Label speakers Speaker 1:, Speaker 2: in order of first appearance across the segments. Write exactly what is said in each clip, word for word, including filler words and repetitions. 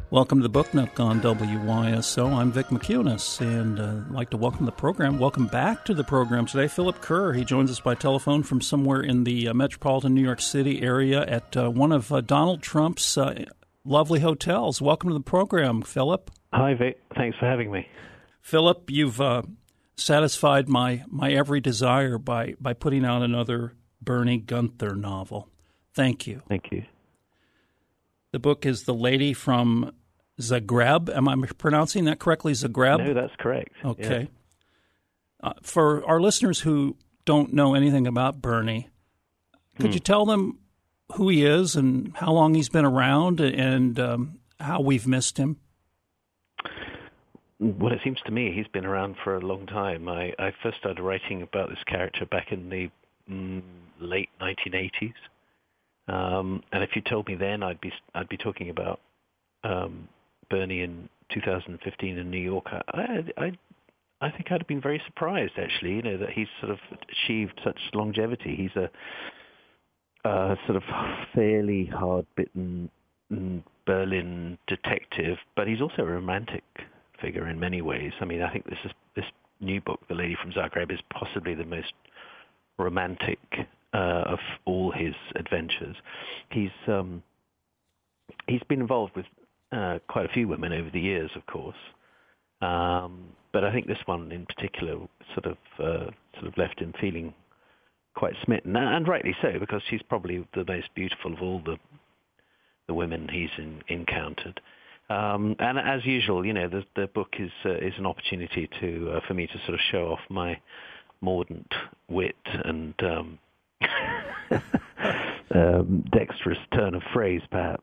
Speaker 1: Welcome to the Book Nook on W Y S O. I'm Vic McCunis, and uh, I'd like to welcome the program. Welcome back to the program today, Philip Kerr. He joins us by telephone from somewhere in the uh, metropolitan New York City area at uh, one of uh, Donald Trump's uh, lovely hotels. Welcome to the program, Philip.
Speaker 2: Hi, Vic. Thanks for having me.
Speaker 1: Philip, you've uh, satisfied my, my every desire by, by putting out another Bernie Gunther novel. Thank you.
Speaker 2: Thank you.
Speaker 1: The book is The Lady from Zagreb. Am I pronouncing that correctly, Zagreb?
Speaker 2: No, that's correct.
Speaker 1: Okay. Yeah. Uh, for our listeners who don't know anything about Bernie, could hmm. you tell them who he is and how long he's been around and um, how we've missed him?
Speaker 2: Well, it seems to me he's been around for a long time. I, I first started writing about this character back in the mm, late nineteen eighties. Um, and if you told me then, I'd be I'd be talking about um, Bernie in two thousand fifteen in New York. I, I I think I'd have been very surprised, actually, you know, that he's sort of achieved such longevity. He's a, a sort of fairly hard-bitten Berlin detective, but he's also a romantic figure in many ways. I mean, I think this is this new book, The Lady from Zagreb, is possibly the most romantic uh, of all his adventures. He's um, he's been involved with uh, quite a few women over the years, of course, um, but I think this one in particular sort of uh, sort of left him feeling quite smitten, and rightly so, because she's probably the most beautiful of all the the women he's in, encountered. Um, and as usual, you know, the, the book is uh, is an opportunity to uh, for me to sort of show off my mordant wit and um, um, dexterous turn of phrase, perhaps.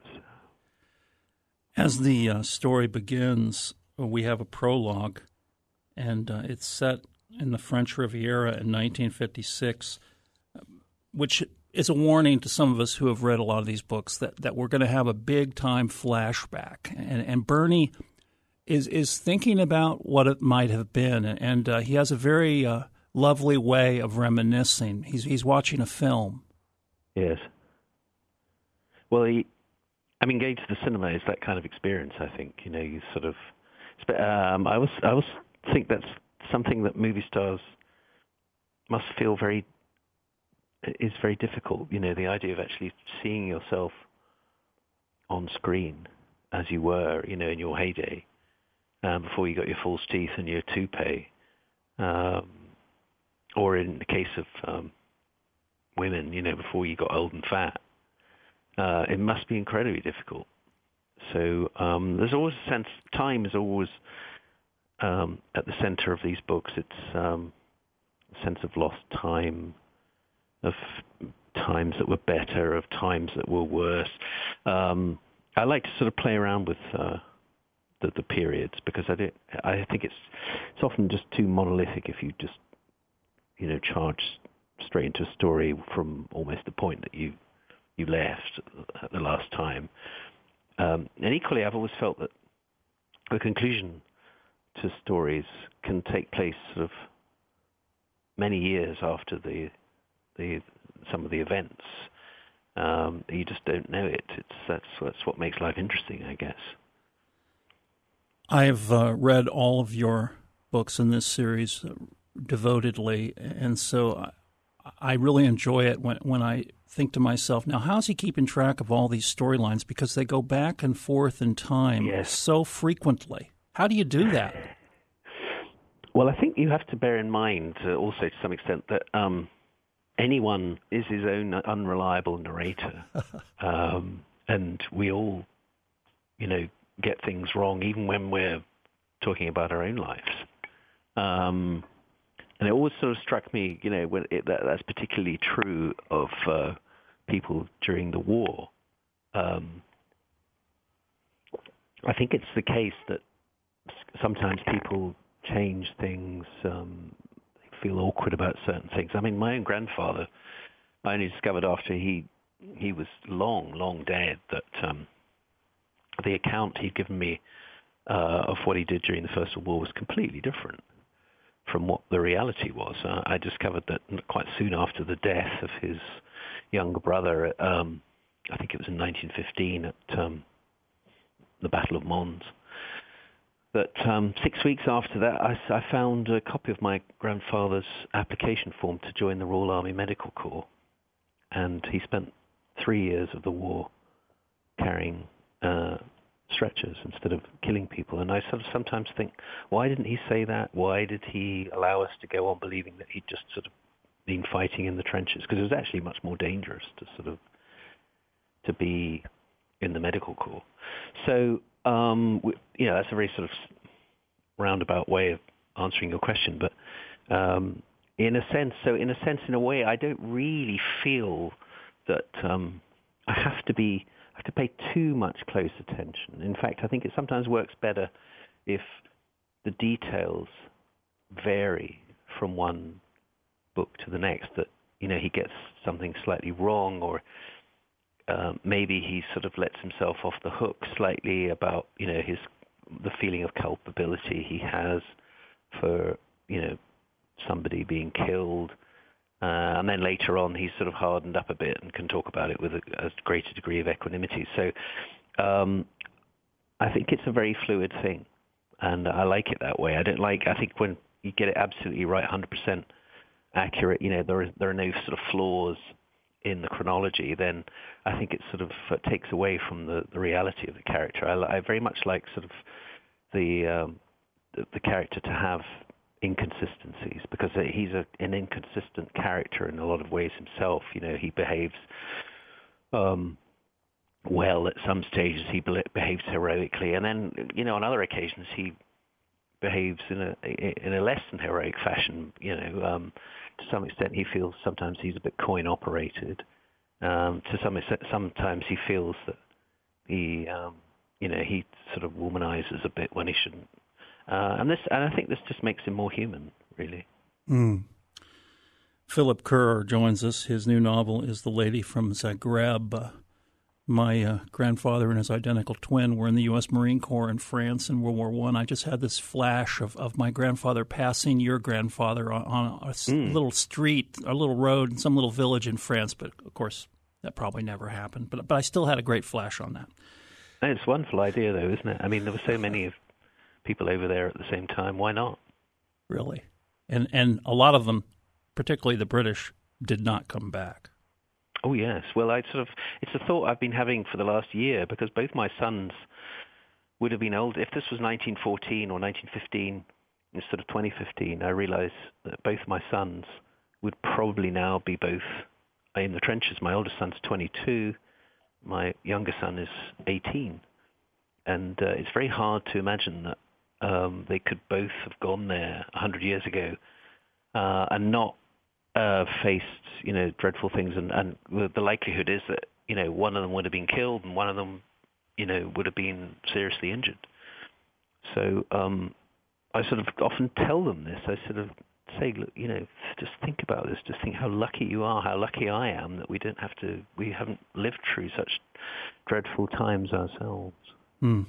Speaker 1: As the uh, story begins, we have a prologue, and uh, it's set in the French Riviera in nineteen fifty-six, which is a warning to some of us who have read a lot of these books that, that we're going to have a big-time flashback. And, and Bernie is is thinking about what it might have been, and uh, he has a very uh, lovely way of reminiscing. He's he's watching a film.
Speaker 2: Yes. Well, he, I mean, going to the cinema is that kind of experience, I think. You know, you sort of... Um, I was I was think that's something that movie stars must feel very... is very difficult, you know, the idea of actually seeing yourself on screen as you were, you know, in your heyday, um, before you got your false teeth and your toupee, um, or in the case of um, women, you know, before you got old and fat. Uh, it must be incredibly difficult. So um, there's always a sense, time is always um, at the center of these books. It's um, a sense of lost time, of times that were better, of times that were worse. Um, I like to sort of play around with uh, the, the periods because I, do, I think it's it's often just too monolithic if you just, you know, charge straight into a story from almost the point that you you left at the last time. Um, and equally, I've always felt that the conclusion to stories can take place sort of many years after the The, some of the events. Um, you just don't know it. It's that's that's what makes life interesting, I guess.
Speaker 1: I've uh, read all of your books in this series devotedly, and so I, I really enjoy it when when I think to myself, now how's he keeping track of all these storylines, because they go back and forth in time
Speaker 2: yes.
Speaker 1: so frequently. How do you do that?
Speaker 2: Well, I think you have to bear in mind uh, also to some extent that um, anyone is his own unreliable narrator. um, and we all, you know, get things wrong, even when we're talking about our own lives. Um, and it always sort of struck me, you know, when it, that, that's particularly true of uh, people during the war. Um, I think it's the case that sometimes people change things, um, feel awkward about certain things. I mean, my own grandfather, I only discovered after he he was long, long dead that um, the account he'd given me uh, of what he did during the First World War was completely different from what the reality was. Uh, I discovered that quite soon after the death of his younger brother, um, I think it was in nineteen fifteen, at um, the Battle of Mons. That um, six weeks after that, I, I found a copy of my grandfather's application form to join the Royal Army Medical Corps, and he spent three years of the war carrying uh, stretchers instead of killing people. And I sort of sometimes think, why didn't he say that? Why did he allow us to go on believing that he'd just sort of been fighting in the trenches? Because it was actually much more dangerous to sort of to be in the medical corps. So, um, we, you know, that's a very sort of roundabout way of answering your question. But um, in a sense, so in a sense, in a way, I don't really feel that um, I have to be I have to pay too much close attention. In fact, I think it sometimes works better if the details vary from one book to the next. That, you know, he gets something slightly wrong, or uh, maybe he sort of lets himself off the hook slightly about, you know, his the feeling of culpability he has for, you know, somebody being killed. Uh, and then later on, he's sort of hardened up a bit and can talk about it with a, a greater degree of equanimity. So um, I think it's a very fluid thing, and I like it that way. I don't like, I think when you get it absolutely right, one hundred percent accurate, you know, there are, there are no sort of flaws in the chronology, then I think it sort of uh, takes away from the, the reality of the character. I, I very much like sort of the, um, the the character to have inconsistencies, because he's a, an inconsistent character in a lot of ways himself. You know, he behaves um, well at some stages, he be- behaves heroically, and then, you know, on other occasions he behaves in a in a less than heroic fashion. You know, um, to some extent he feels sometimes he's a bit coin operated. Um, to some extent, sometimes he feels that he, um, you know, he sort of womanizes a bit when he shouldn't. Uh, and this, and I think this just makes him more human, really.
Speaker 1: Mm. Philip Kerr joins us. His new novel is The Lady from Zagreb. Uh, my uh, grandfather and his identical twin were in the U S Marine Corps in France in World War One. I. I just had this flash of, of my grandfather passing your grandfather on, on a mm. little street, a little road in some little village in France. But, of course, that probably never happened. But, but I still had a great flash on that.
Speaker 2: It's a wonderful idea, though, isn't it? I mean, there were so many of people over there at the same time. Why not?
Speaker 1: Really? And and a lot of them, particularly the British, did not come back.
Speaker 2: Oh, yes. Well, I sort of, it's a thought I've been having for the last year, because both my sons would have been old. If this was nineteen fourteen or nineteen fifteen instead of twenty fifteen, I realize that both my sons would probably now be both in the trenches. My oldest son's twenty-two. My younger son is eighteen. And uh, it's very hard to imagine that Um, they could both have gone there a hundred years ago uh, and not uh, faced, you know, dreadful things. And, and the likelihood is that, you know, one of them would have been killed and one of them, you know, would have been seriously injured. So um, I sort of often tell them this. I sort of say, look, you know, just think about this. Just think how lucky you are, how lucky I am that we don't have to, we haven't lived through such dreadful times ourselves.
Speaker 1: Hmm.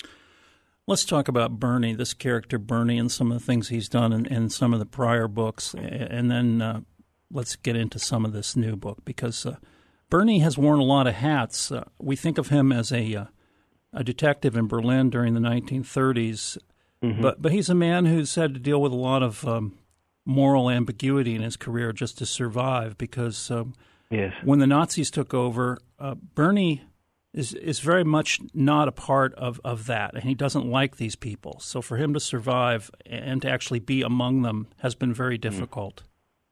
Speaker 1: Let's talk about Bernie, this character Bernie, and some of the things he's done in, in some of the prior books, and then uh, let's get into some of this new book, because uh, Bernie has worn a lot of hats. Uh, we think of him as a uh, a detective in Berlin during the nineteen thirties, mm-hmm. but but he's a man who's had to deal with a lot of um, moral ambiguity in his career just to survive, because um,
Speaker 2: yes.
Speaker 1: when the Nazis took over, uh, Bernie is is very much not a part of, of that, and he doesn't like these people. So for him to survive and to actually be among them has been very difficult.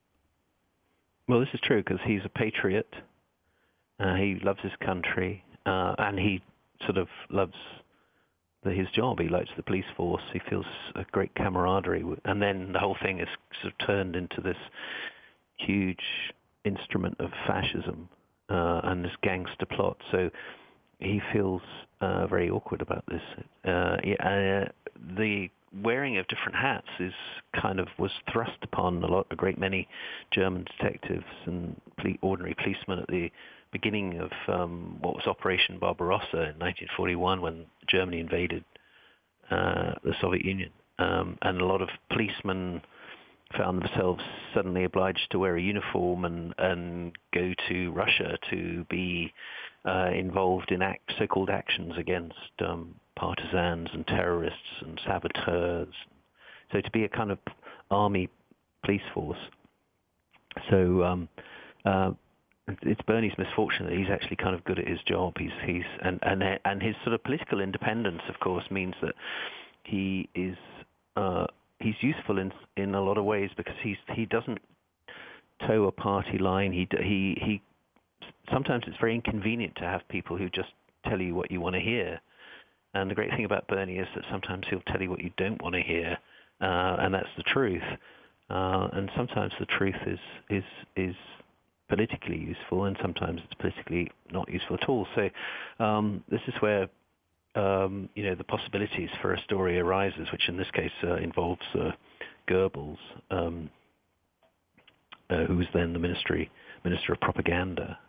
Speaker 2: Well, this is true, because he's a patriot. Uh, he loves his country, uh, and he sort of loves the, his job. He likes the police force. He feels a great camaraderie. And then the whole thing is sort of turned into this huge instrument of fascism uh, and this gangster plot. So he feels uh, very awkward about this. Uh, yeah, uh, the wearing of different hats is kind of was thrust upon a lot, a great many German detectives and ple- ordinary policemen at the beginning of um, what was Operation Barbarossa in nineteen forty-one, when Germany invaded uh, the Soviet Union, um, and a lot of policemen found themselves suddenly obliged to wear a uniform and, and go to Russia to be uh, involved in act, so-called actions against um, partisans and terrorists and saboteurs. So to be a kind of army police force. So um, uh, it's Bernie's misfortune that he's actually kind of good at his job. He's he's and and and his sort of political independence, of course, means that he is uh, he's useful in in a lot of ways because he's he doesn't toe a party line. He he he. Sometimes it's very inconvenient to have people who just tell you what you want to hear. And the great thing about Bernie is that sometimes he'll tell you what you don't want to hear, uh, and that's the truth. Uh, and sometimes the truth is is is politically useful, and sometimes it's politically not useful at all. So um, this is where um, you know the possibilities for a story arises, which in this case uh, involves uh, Goebbels, um, uh, who was then the ministry minister of propaganda.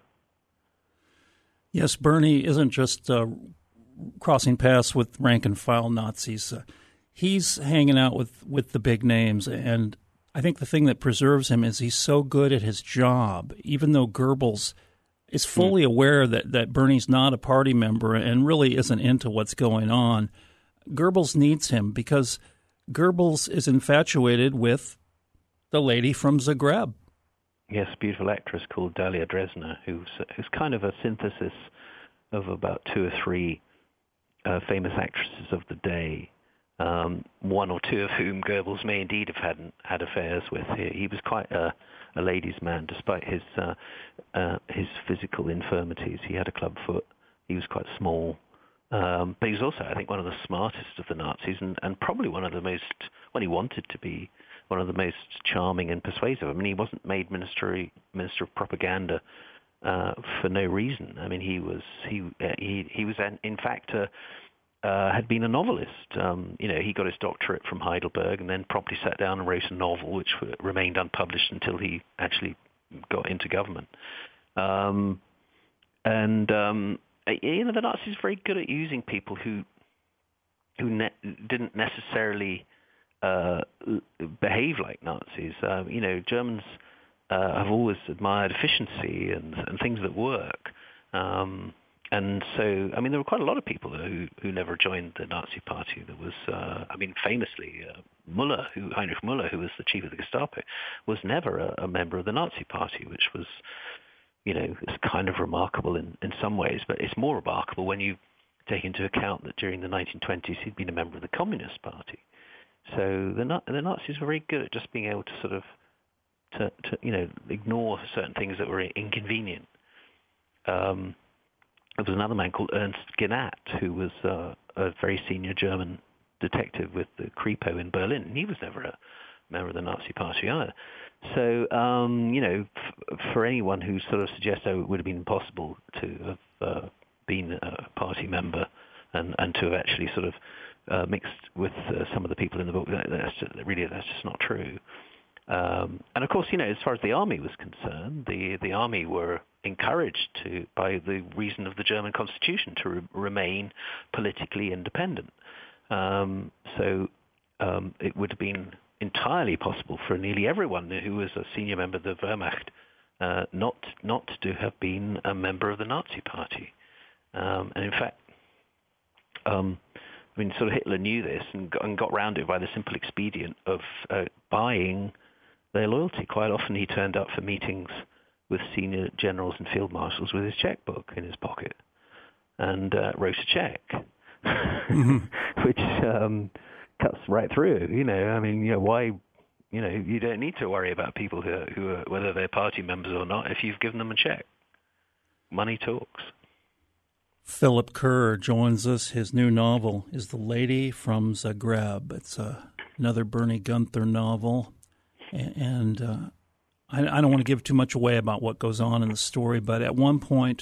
Speaker 1: Yes, Bernie isn't just uh, crossing paths with rank-and-file Nazis. Uh, he's hanging out with, with the big names, and I think the thing that preserves him is he's so good at his job, even though Goebbels is fully aware that, that Bernie's not a party member and really isn't into what's going on. Goebbels needs him because Goebbels is infatuated with the lady from Zagreb.
Speaker 2: Yes, a beautiful actress called Dalia Dresner, who's, who's kind of a synthesis of about two or three uh, famous actresses of the day, um, one or two of whom Goebbels may indeed have had, had affairs with. He, he was quite a, a ladies' man, despite his uh, uh, his physical infirmities. He had a club foot. He was quite small. Um, but he was also, I think, one of the smartest of the Nazis, and, and probably one of the most, when he wanted to be, one of the most charming and persuasive. I mean, he wasn't made minister minister of propaganda uh, for no reason. I mean, he was he uh, he he was an, in fact uh, uh, had been a novelist. Um, you know, he got his doctorate from Heidelberg, and then promptly sat down and wrote a novel, which remained unpublished until he actually got into government. Um, and um, you know, the Nazis were very good at using people who who ne- didn't necessarily Uh, behave like Nazis. Uh, you know, Germans uh, have always admired efficiency and, and things that work. Um, and so, I mean, there were quite a lot of people who, who never joined the Nazi Party. There was, uh, I mean, famously, uh, Müller, who, Heinrich Müller, who was the chief of the Gestapo, was never a, a member of the Nazi Party, which was, you know, it's kind of remarkable in, in some ways, but it's more remarkable when you take into account that during the nineteen twenties he'd been a member of the Communist Party. So the, the Nazis were very good at just being able to sort of, to, to you know, ignore certain things that were inconvenient. Um, there was another man called Ernst Gnat, who was uh, a very senior German detective with the Kripo in Berlin, and he was never a member of the Nazi Party either. So, um, you know, f- for anyone who sort of suggests, oh, it would have been impossible to have uh, been a party member and, and to have actually sort of Uh, mixed with uh, some of the people in the book, that, that's just, really that's just not true. Um, and of course, you know, as far as the army was concerned, the the army were encouraged to, by the reason of the German constitution, to re- remain politically independent. Um, so um, it would have been entirely possible for nearly everyone who was a senior member of the Wehrmacht uh, not not to have been a member of the Nazi Party. Um, and in fact, um, I mean, sort of Hitler knew this and got, and got round it by the simple expedient of uh, buying their loyalty. Quite often he turned up for meetings with senior generals and field marshals with his checkbook in his pocket and uh, wrote a check, mm-hmm. which um, cuts right through. You know, I mean, you know, why, you know, you don't need to worry about people who are, who are, whether they're party members or not, if you've given them a check. Money talks.
Speaker 1: Philip Kerr joins us. His new novel is The Lady from Zagreb. It's uh, another Bernie Gunther novel. And uh, I, I don't want to give too much away about what goes on in the story, but at one point,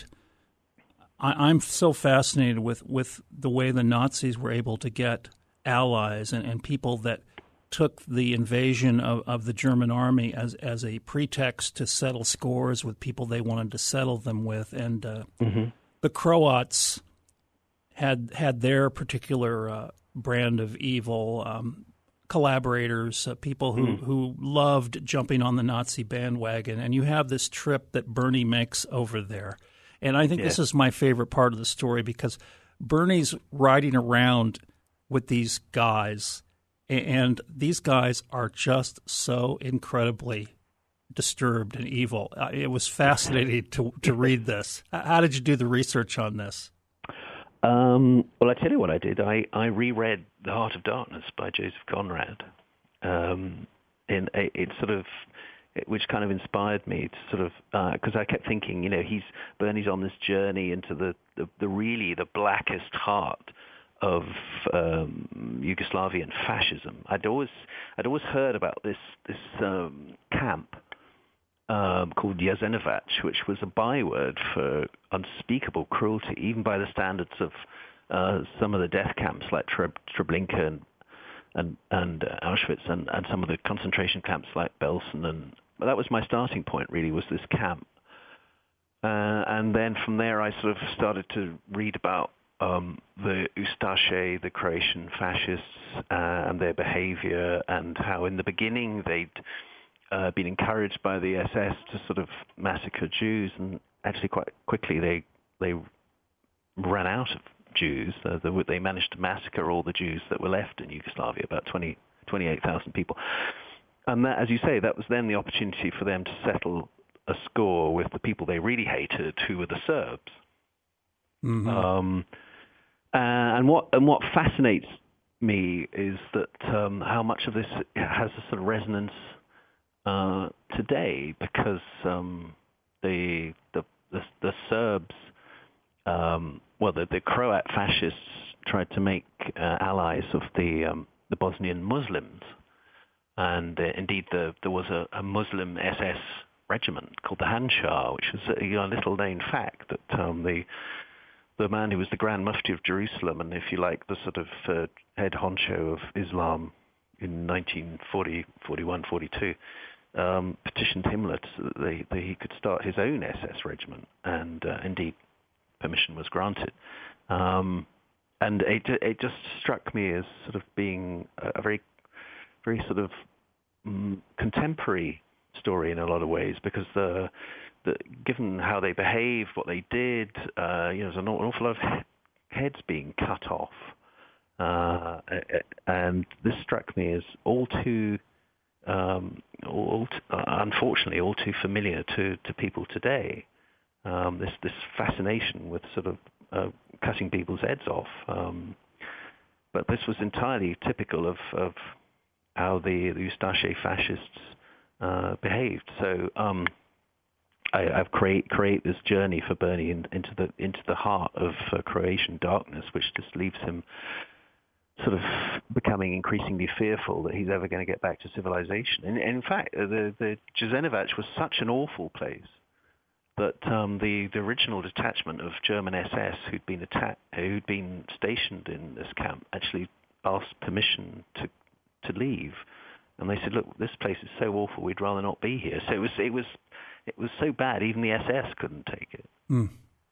Speaker 1: I, I'm so fascinated with, with the way the Nazis were able to get allies and, and people that took the invasion of, of the German army as, as a pretext to settle scores with people they wanted to settle them with. And uh, mm-hmm. the Croats had had their particular uh, brand of evil, um, collaborators, uh, people who, mm. who loved jumping on the Nazi bandwagon. And you have this trip that Bernie makes over there. And I think yeah. this is my favorite part of the story because Bernie's riding around with these guys, and these guys are just so incredibly disturbed and evil. It was fascinating to to read this. How did you do the research on this?
Speaker 2: Um, well, I tell you what I did. I, I reread The Heart of Darkness by Joseph Conrad. Um, in a, it sort of, it, which kind of inspired me to sort of, because uh, I kept thinking, you know, he's Bernie's on this journey into the, the, the really the blackest heart of um, Yugoslavian fascism. I'd always I'd always heard about this this um, camp um, called Jasenovac, which was a byword for unspeakable cruelty, even by the standards of uh, some of the death camps like Treblinka and and, and uh, Auschwitz, and, and some of the concentration camps like Belsen. And well, that was my starting point. Really, was this camp, uh, and then from there I sort of started to read about Um, the Ustaše, the Croatian fascists, uh, and their behavior, and how in the beginning they'd uh, been encouraged by the S S to sort of massacre Jews, and actually quite quickly they they ran out of Jews. Uh, they, they managed to massacre all the Jews that were left in Yugoslavia, about twenty, twenty-eight thousand people. And that, as you say, that was then the opportunity for them to settle a score with the people they really hated, who were the Serbs. Mm-hmm. Um, Uh, and what and what fascinates me is that um, how much of this has a sort of resonance uh, today, because um, the, the the the Serbs, um, well, the, the Croat fascists tried to make uh, allies of the um, the Bosnian Muslims, and uh, indeed the, there was a, a Muslim S S regiment called the Handschar, which was a, you know, a little known fact that um, the the man who was the Grand Mufti of Jerusalem, and if you like, the sort of uh, head honcho of Islam in nineteen forty, forty-one, forty-two, um, petitioned Himmler so that, they, that he could start his own S S regiment, and uh, indeed permission was granted. Um, and it, it just struck me as sort of being a very, very sort of um, contemporary story in a lot of ways, because the given how they behaved, what they did, uh, you know, there's an awful lot of heads being cut off. Uh, and this struck me as all too, um, all t- uh, unfortunately, all too familiar to, to people today. Um, this this fascination with sort of uh, cutting people's heads off. Um, but this was entirely typical of, of how the, the Ustaše fascists uh, behaved. So, um, I, I've create create this journey for Bernie in, into the into the heart of uh, Croatian darkness, which just leaves him sort of becoming increasingly fearful that he's ever going to get back to civilization. And, and in fact, the the Jasenovac was such an awful place that um, the the original detachment of German S S who'd been attacked, who'd been stationed in this camp, actually asked permission to to leave, and they said, "Look, this place is so awful. We'd rather not be here." So it was it was. It was so bad, even the S S couldn't take it. Mm.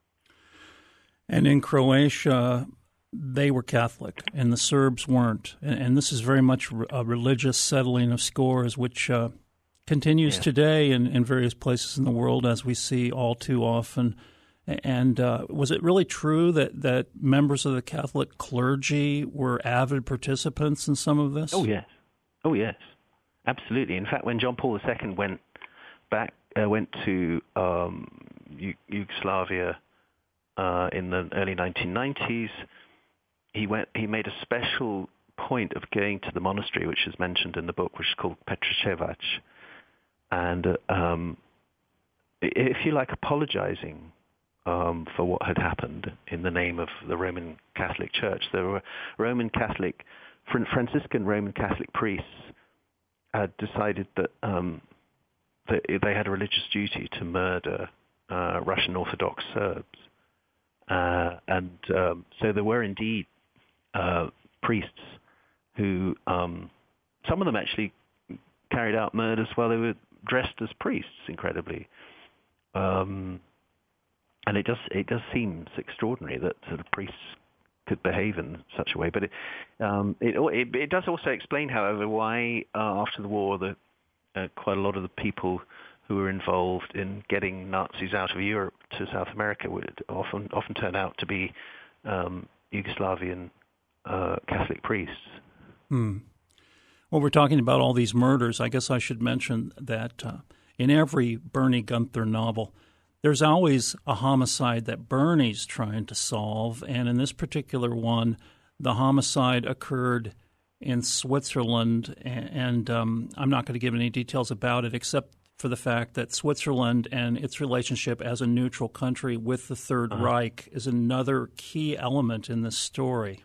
Speaker 1: And in Croatia, they were Catholic, and the Serbs weren't. And, and this is very much a religious settling of scores, which uh, continues yeah. today in, in various places in the world, as we see all too often. And uh, was it really true that, that members of the Catholic clergy were avid participants in some of this?
Speaker 2: Oh, yes. Oh, yes. Absolutely. In fact, when John Paul the Second went back, Uh, went to um, U- Yugoslavia uh, in the early nineteen nineties. He went. He made a special point of going to the monastery, which is mentioned in the book, which is called Petrocevac, and uh, um, if you like, apologizing um, for what had happened in the name of the Roman Catholic Church. There were Roman Catholic, Franciscan Roman Catholic priests had decided that. Um, They had a religious duty to murder uh, Russian Orthodox Serbs. Uh, and um, so there were indeed uh, priests who, um, some of them actually carried out murders while they were dressed as priests, incredibly. Um, and it just it just seems extraordinary that sort of priests could behave in such a way. But it um, it, it, it does also explain, however, why uh, after the war the Uh, quite a lot of the people who were involved in getting Nazis out of Europe to South America would often often turn out to be um, Yugoslavian uh, Catholic priests.
Speaker 1: Hmm. Well, we're talking about all these murders. I guess I should mention that uh, in every Bernie Gunther novel, there's always a homicide that Bernie's trying to solve. And in this particular one, the homicide occurred in Switzerland. And, and um, I'm not going to give any details about it, except for the fact that Switzerland and its relationship as a neutral country with the Third uh-huh. Reich is another key element in this story.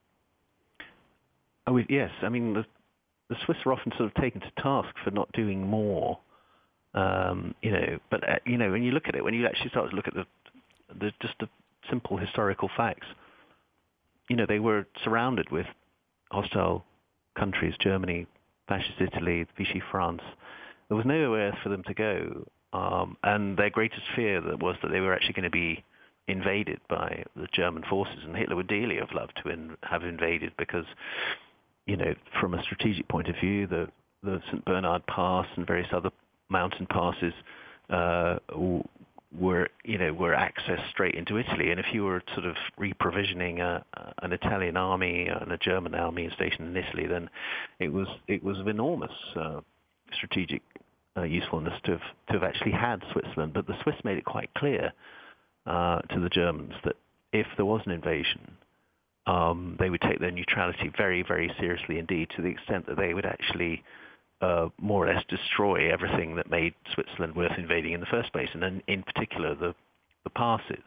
Speaker 2: Oh, yes. I mean, the, the Swiss are often sort of taken to task for not doing more, um, you know. But, uh, you know, when you look at it, when you actually start to look at the, the just the simple historical facts, you know, they were surrounded with hostile countries, Germany, fascist Italy, Vichy France. There was nowhere for them to go, um, and their greatest fear that was that they were actually going to be invaded by the German forces, and Hitler would dearly have loved to in, have invaded because, you know, from a strategic point of view, the, the Saint Bernard Pass and various other mountain passes uh, were, you know, were access straight into Italy, and if you were sort of reprovisioning a, an Italian army and a German army stationed in Italy, then it was it was of enormous uh, strategic uh, usefulness to have to have actually had Switzerland. But the Swiss made it quite clear uh, to the Germans that if there was an invasion, um, they would take their neutrality very, very seriously indeed, to the extent that they would actually uh, more or less destroy everything that made Switzerland worth invading in the first place, and then in particular the the passes.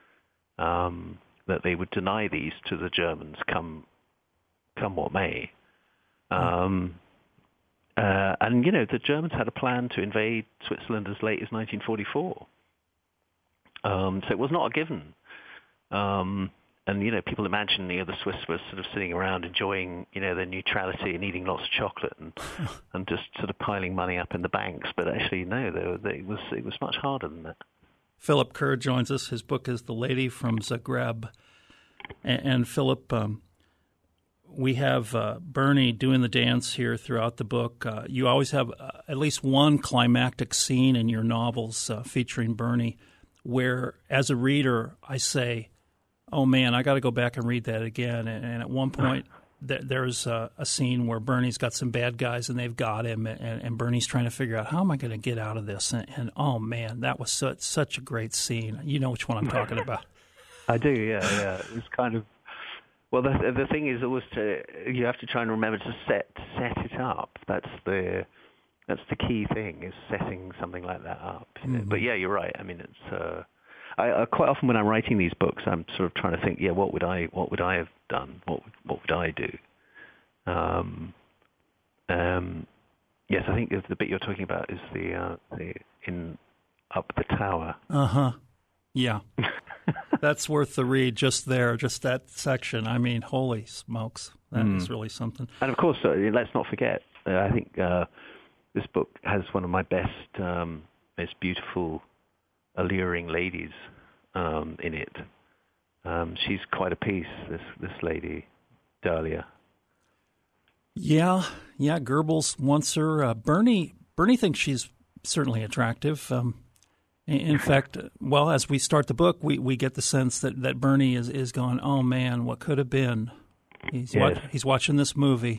Speaker 2: Um, that they would deny these to the Germans, come come what may. Um, Uh, and, you know, the Germans had a plan to invade Switzerland as late as nineteen forty-four. Um, so it was not a given. Um, and, you know, people imagine, you know, the Swiss were sort of sitting around enjoying, you know, their neutrality and eating lots of chocolate and and just sort of piling money up in the banks. But actually, no, they were, they, it was it was much harder than that.
Speaker 1: Philip Kerr joins us. His book is The Lady from Zagreb. And, and Philip... Um, We have uh, Bernie doing the dance here throughout the book. Uh, you always have uh, at least one climactic scene in your novels uh, featuring Bernie where, as a reader, I say, oh, man, I got to go back and read that again. And, and at one point, th- there's uh, a scene where Bernie's got some bad guys and they've got him, and, and Bernie's trying to figure out, how am I going to get out of this? And, and oh, man, that was such, such a great scene. You know which one I'm talking about.
Speaker 2: I do, yeah, yeah. It was kind of... Well, the the thing is always to you have to try and remember to set set it up. That's the that's the key thing, is setting something like that up. You know? Mm-hmm. But yeah, you're right. I mean, it's uh, I, I quite often when I'm writing these books, I'm sort of trying to think, yeah, what would I what would I have done? What would, what would I do? Um, um, yes, I think the bit you're talking about is the uh, the in Up the Tower.
Speaker 1: Uh huh. Yeah. That's worth the read just there, just that section. I mean, holy smokes, that mm. is really something.
Speaker 2: And of course, uh, let's not forget, uh, I think uh, this book has one of my best, um, most beautiful, alluring ladies um, in it. Um, she's quite a piece, this this lady, Dahlia.
Speaker 1: Yeah, yeah, Goebbels wants her. Uh, Bernie, Bernie thinks she's certainly attractive. Um In fact, well, as we start the book, we, we get the sense that, that Bernie is, is going, oh, man, what could have been? He's,
Speaker 2: yes.
Speaker 1: wa- he's watching this movie.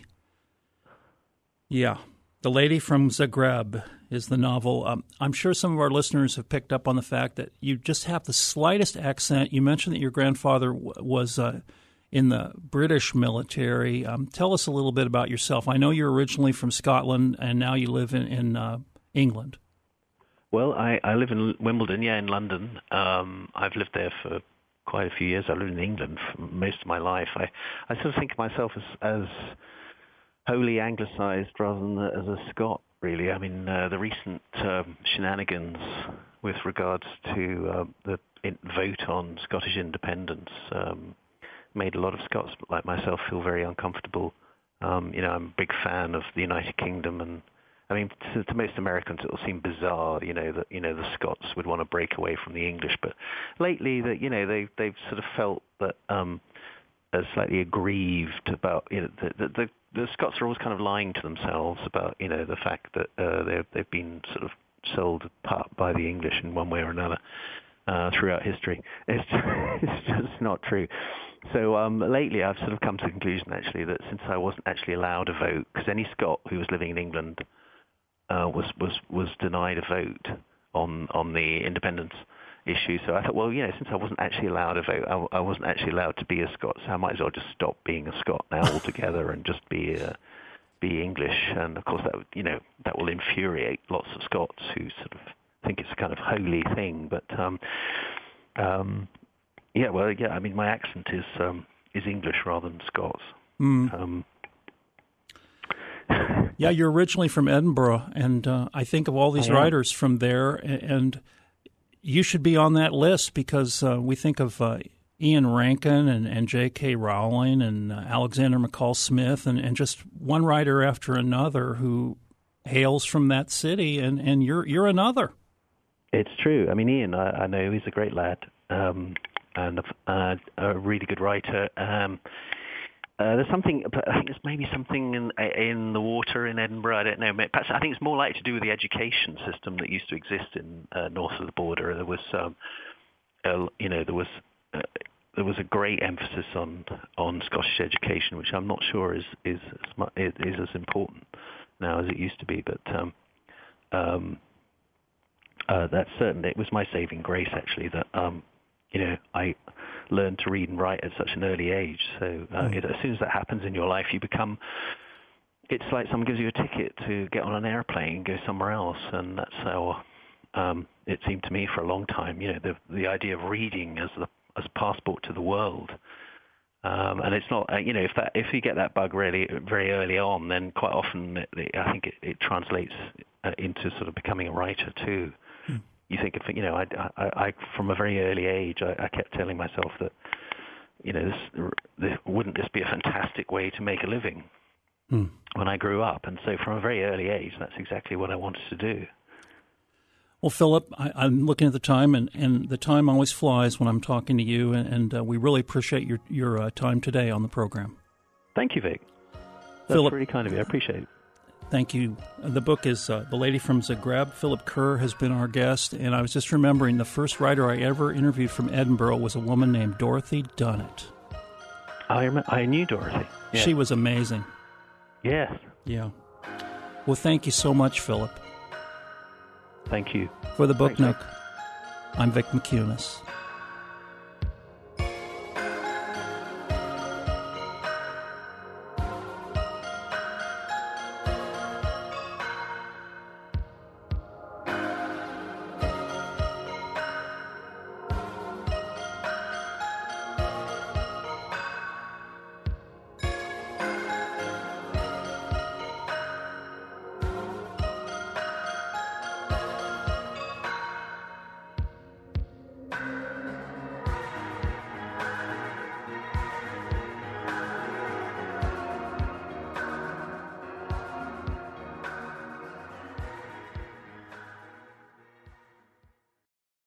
Speaker 1: Yeah. The Lady from Zagreb is the novel. Um, I'm sure some of our listeners have picked up on the fact that you just have the slightest accent. You mentioned that your grandfather w- was uh, in the British military. Um, tell us a little bit about yourself. I know you're originally from Scotland, and now you live in, in uh, England.
Speaker 2: Well, I, I live in Wimbledon, yeah, in London. Um, I've lived there for quite a few years. I've lived in England for most of my life. I, I sort of think of myself as, as wholly anglicised rather than as a Scot, really. I mean, uh, the recent um, shenanigans with regards to uh, the in, vote on Scottish independence um, made a lot of Scots like myself feel very uncomfortable. Um, you know, I'm a big fan of the United Kingdom, and I mean, to, to most Americans, it will seem bizarre, you know, that you know the Scots would want to break away from the English. But lately, that you know, they they've sort of felt that um, uh, slightly aggrieved about you know the, the the the Scots are always kind of lying to themselves about you know the fact that uh, they've they've been sort of sold apart by the English in one way or another. uh, throughout history. It's just, it's just not true. So um, lately I've sort of come to the conclusion, actually, that since I wasn't actually allowed to vote, because any Scot who was living in England uh, was, was, was denied a vote on, on the independence issue. So I thought, well, you know, since I wasn't actually allowed to vote, I, I wasn't actually allowed to be a Scot, so I might as well just stop being a Scot now altogether and just be uh, be English. And of course, that would, you know, that will infuriate lots of Scots who sort of think it's a kind of holy thing. But um, um, yeah, well, yeah, I mean, my accent is um, is English rather than Scots. Mm. Um,
Speaker 1: yeah, you're originally from Edinburgh, and uh, I think of all these writers from there, and you should be on that list because uh, we think of uh, Ian Rankin and, and J K. Rowling and uh, Alexander McCall Smith and, and just one writer after another who hails from that city, and, and you're you're another.
Speaker 2: It's true. I mean, Ian, I, I know he's a great lad um, and a, uh, a really good writer. Um, Uh, there's something, I think there's maybe something in in the water in Edinburgh. I don't know. Perhaps I think it's more likely to do with the education system that used to exist in uh, north of the border. There was, um, a, you know, there was uh, there was a great emphasis on on Scottish education, which I'm not sure is is as much, is as important now as it used to be. But um, um, uh, that's certainly, it was my saving grace, actually, that um, you know I. learn to read and write at such an early age. So uh, mm. it, as soon as that happens in your life, you become, it's like someone gives you a ticket to get on an airplane and go somewhere else. And that's how um, it seemed to me for a long time, you know, the the idea of reading as the as a passport to the world. Um, and it's not, uh, you know, if that if you get that bug really very early on, then quite often it, it, I think it, it translates uh, into sort of becoming a writer too. Mm. You think, of, you know, I, I, I, from a very early age, I, I kept telling myself that, you know, this, this wouldn't this be a fantastic way to make a living hmm. when I grew up? And so from a very early age, that's exactly what I wanted to do.
Speaker 1: Well, Philip, I, I'm looking at the time, and, and the time always flies when I'm talking to you, and, and uh, we really appreciate your, your uh, time today on the program.
Speaker 2: Thank you, Vic. That's
Speaker 1: Philip,
Speaker 2: really kind of you. I appreciate it.
Speaker 1: Thank you. The book is uh, The Lady from Zagreb. Philip Kerr has been our guest, and I was just remembering the first writer I ever interviewed from Edinburgh was a woman named Dorothy Dunnett.
Speaker 2: I rem- I knew Dorothy. Yeah.
Speaker 1: She was amazing.
Speaker 2: Yes.
Speaker 1: Yeah. Well, thank you so much, Philip.
Speaker 2: Thank you.
Speaker 1: For the Book
Speaker 2: Thanks,
Speaker 1: Nook,
Speaker 2: Vic.
Speaker 1: I'm Vic McCunis.